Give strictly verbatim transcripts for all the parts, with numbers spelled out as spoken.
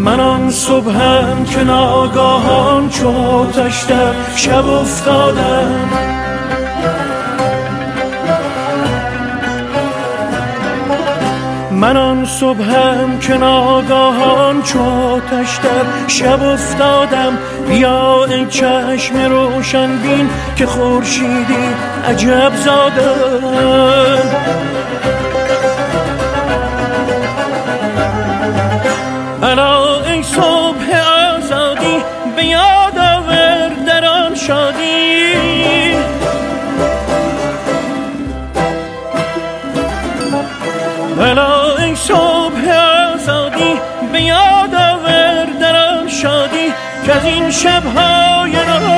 من آن صبحم که ناگاهان چو آتش در شب افتادم، من آن صبحم که ناگاهان چو آتش در شب افتادم. بیا ای چشم روشن بین که خورشیدی عجب زادم. الا ای صبح آزادی به یاد آور در آن شادی، الا ای صبح آزادی به یاد آور در آن شادی که از این شب‌های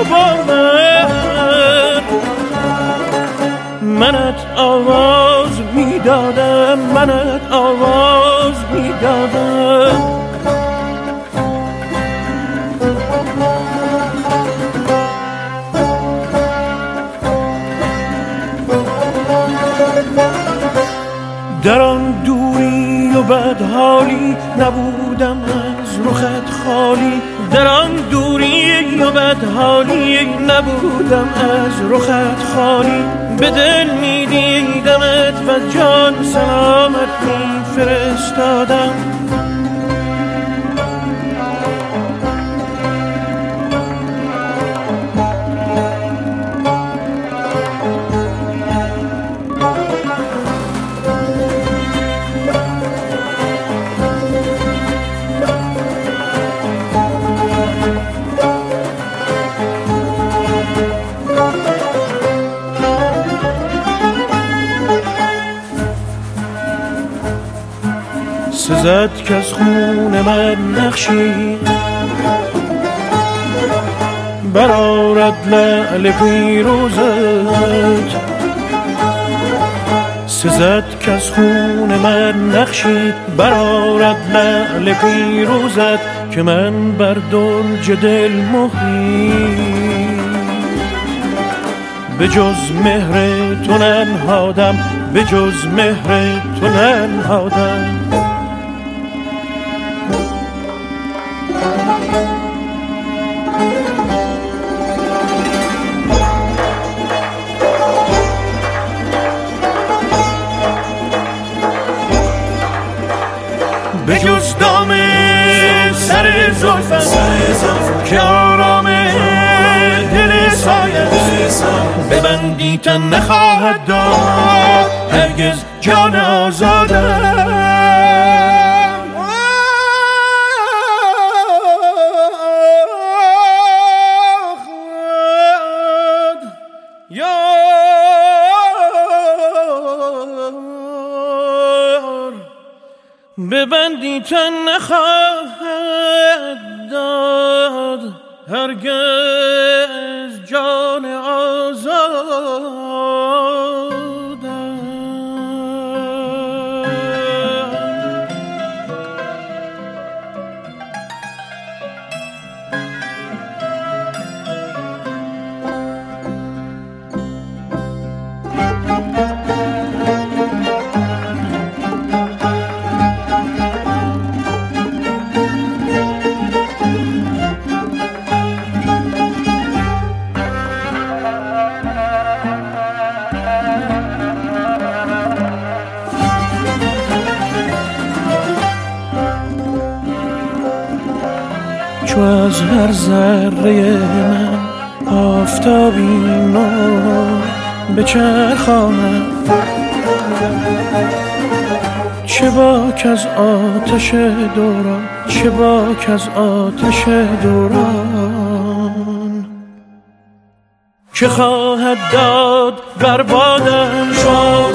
ناباور منت آواز میدادم، منت آواز میدادم. در آن دوری و بدحالی نبودم از رخت خالی، در آن دوری و بدحالی نبودم از رخت خالی. به دل می دیدمت و جان سلامت می فرستادم. سزد که از خون من نقشی برآرد لعل پیروزت، سزد که از خون من نقشی برآرد لعل پیروزت که من بر درج دل مهری به جز مهر تو ننهادم، به جز مهر تو ننهادم. به جز دام سر زلفت که آرام دل سایت ببندی تن نخواهد داد هرگز جان آزادم. ببندی تن نخواهد داد هرگز جان آزادم. چو از هر ذره من آفتابی نو بچرخاند، چه باک از آتش دوران، چه باک از آتش دوران که خواهد داد بر بادم شد